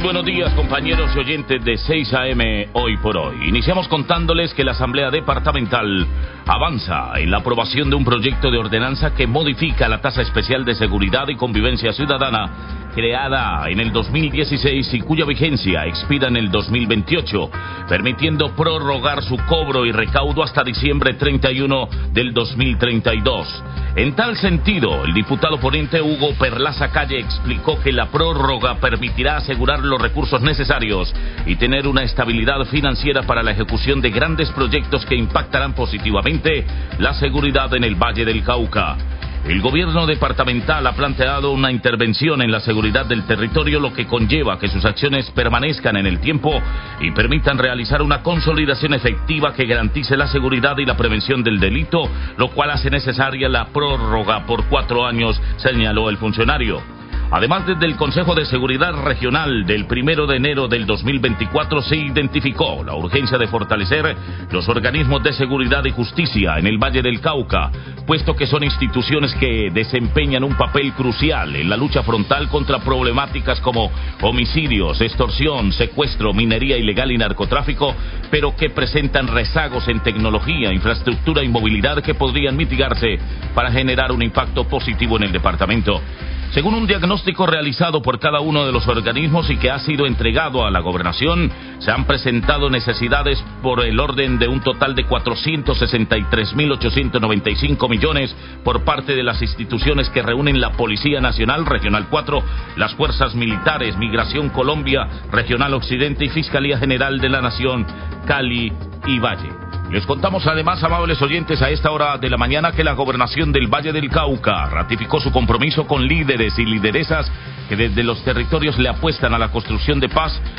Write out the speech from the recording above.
buenos días, compañeros y oyentes de 6 AM Hoy por Hoy. Iniciamos contándoles que la Asamblea Departamental avanza en la aprobación de un proyecto de ordenanza que modifica la tasa especial de seguridad y convivencia ciudadana creada en el 2016 y cuya vigencia expira en el 2028, permitiendo prorrogar su cobro y recaudo hasta diciembre 31 del 2032. En tal sentido, el diputado ponente Hugo Perlaza Calle explicó que la prórroga permitirá asegurar los recursos necesarios y tener una estabilidad financiera para la ejecución de grandes proyectos que impactarán positivamente la seguridad en el Valle del Cauca. El gobierno departamental ha planteado una intervención en la seguridad del territorio, lo que conlleva que sus acciones permanezcan en el tiempo y permitan realizar una consolidación efectiva que garantice la seguridad y la prevención del delito, lo cual hace necesaria la prórroga por 4 años, señaló el funcionario. Además, desde el Consejo de Seguridad Regional del 1 de enero del 2024 se identificó la urgencia de fortalecer los organismos de seguridad y justicia en el Valle del Cauca, puesto que son instituciones que desempeñan un papel crucial en la lucha frontal contra problemáticas como homicidios, extorsión, secuestro, minería ilegal y narcotráfico, pero que presentan rezagos en tecnología, infraestructura y movilidad que podrían mitigarse para generar un impacto positivo en el departamento. Según un diagnóstico realizado por cada uno de los organismos y que ha sido entregado a la gobernación, se han presentado necesidades por el orden de un total de 463.895 millones por parte de las instituciones que reúnen la Policía Nacional Regional 4, las Fuerzas Militares, Migración Colombia, Regional Occidente y Fiscalía General de la Nación, Cali y Valle. Les contamos además, amables oyentes, a esta hora de la mañana que la gobernación del Valle del Cauca ratificó su compromiso con líderes y lideresas que desde los territorios le apuestan a la construcción de paz